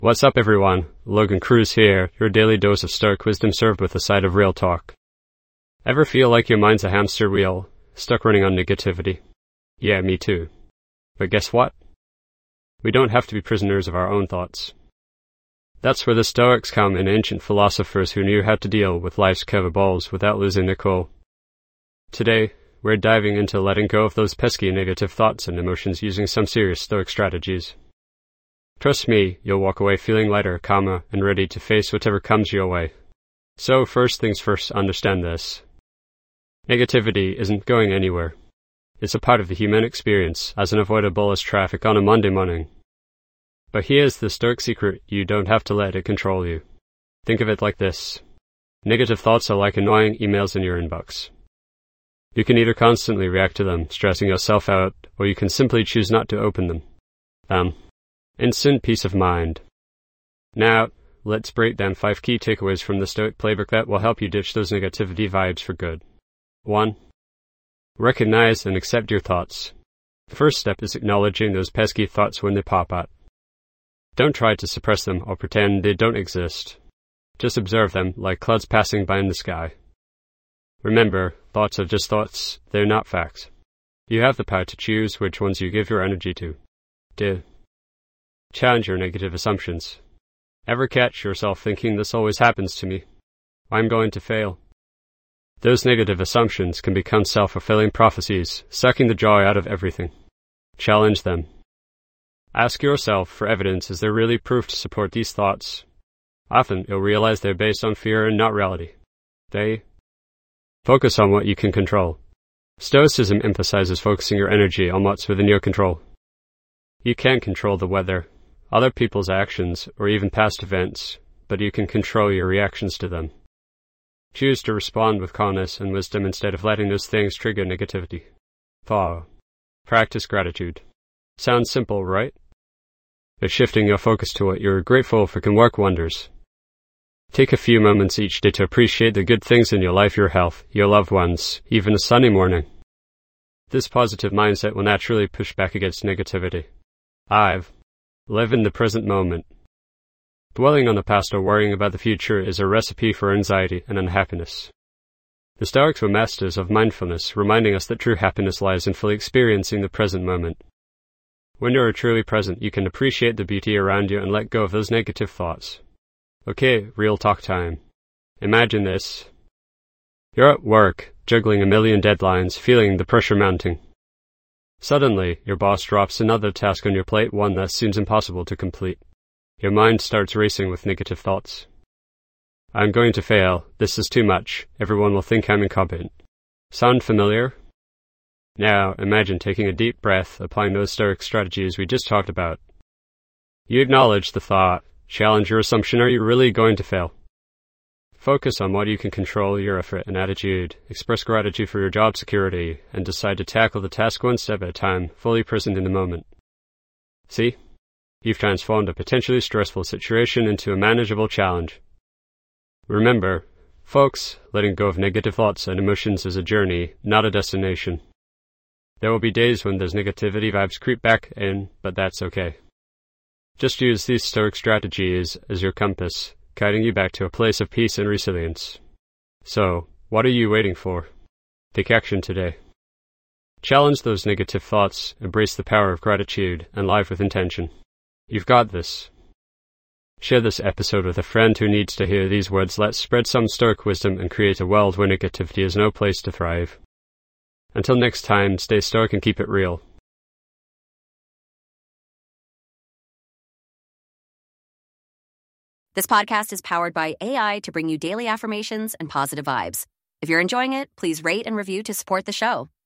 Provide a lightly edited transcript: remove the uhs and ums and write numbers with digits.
What's up, everyone? Logan Cruz here, your daily dose of Stoic wisdom served with a side of real talk. Ever feel like your mind's a hamster wheel, stuck running on negativity? Yeah, me too. But guess what? We don't have to be prisoners of our own thoughts. That's where the Stoics come in, ancient philosophers who knew how to deal with life's curveballs without losing their cool. Today, we're diving into letting go of those pesky negative thoughts and emotions using some serious Stoic strategies. Trust me, you'll walk away feeling lighter, calmer, and ready to face whatever comes your way. So first things first, understand this. Negativity isn't going anywhere. It's a part of the human experience, as unavoidable as traffic on a Monday morning. But here's the Stoic secret: you don't have to let it control you. Think of it like this. Negative thoughts are like annoying emails in your inbox. You can either constantly react to them, stressing yourself out, or you can simply choose not to open them. Instant peace of mind. Now, let's break down 5 key takeaways from the Stoic playbook that will help you ditch those negativity vibes for good. 1. Recognize and accept your thoughts. The first step is acknowledging those pesky thoughts when they pop out. Don't try to suppress them or pretend they don't exist. Just observe them like clouds passing by in the sky. Remember, thoughts are just thoughts, they're not facts. You have the power to choose which ones you give your energy to. 2. Challenge your negative assumptions. Ever catch yourself thinking, this always happens to me? I'm going to fail. Those negative assumptions can become self-fulfilling prophecies, sucking the joy out of everything. Challenge them. Ask yourself for evidence: is there really proof to support these thoughts? Often, you'll realize they're based on fear and not reality. Focus on what you can control. Stoicism emphasizes focusing your energy on what's within your control. You can't control the weather, other people's actions, or even past events, but you can control your reactions to them. Choose to respond with calmness and wisdom instead of letting those things trigger negativity. 4. Practice gratitude. Sounds simple, right? But shifting your focus to what you're grateful for can work wonders. Take a few moments each day to appreciate the good things in your life: your health, your loved ones, even a sunny morning. This positive mindset will naturally push back against negativity. 5. Live in the present moment. Dwelling on the past or worrying about the future is a recipe for anxiety and unhappiness. The Stoics were masters of mindfulness, reminding us that true happiness lies in fully experiencing the present moment. When you are truly present, you can appreciate the beauty around you and let go of those negative thoughts. Okay, real talk time. Imagine this. You're at work, juggling a million deadlines, feeling the pressure mounting. Suddenly, your boss drops another task on your plate, one that seems impossible to complete. Your mind starts racing with negative thoughts. I'm going to fail. This is too much. Everyone will think I'm incompetent. Sound familiar? Now, imagine taking a deep breath, applying those Stoic strategies we just talked about. You acknowledge the thought, challenge your assumption: are you really going to fail? Focus on what you can control: your effort and attitude. Express gratitude for your job security, and decide to tackle the task one step at a time, fully present in the moment. See? You've transformed a potentially stressful situation into a manageable challenge. Remember, folks, letting go of negative thoughts and emotions is a journey, not a destination. There will be days when those negativity vibes creep back in, but that's okay. Just use these Stoic strategies as your compass, guiding you back to a place of peace and resilience. So, what are you waiting for? Take action today. Challenge those negative thoughts, embrace the power of gratitude, and live with intention. You've got this. Share this episode with a friend who needs to hear these words. Let's spread some Stoic wisdom and create a world where negativity is no place to thrive. Until next time, stay Stoic and keep it real. This podcast is powered by AI to bring you daily affirmations and positive vibes. If you're enjoying it, please rate and review to support the show.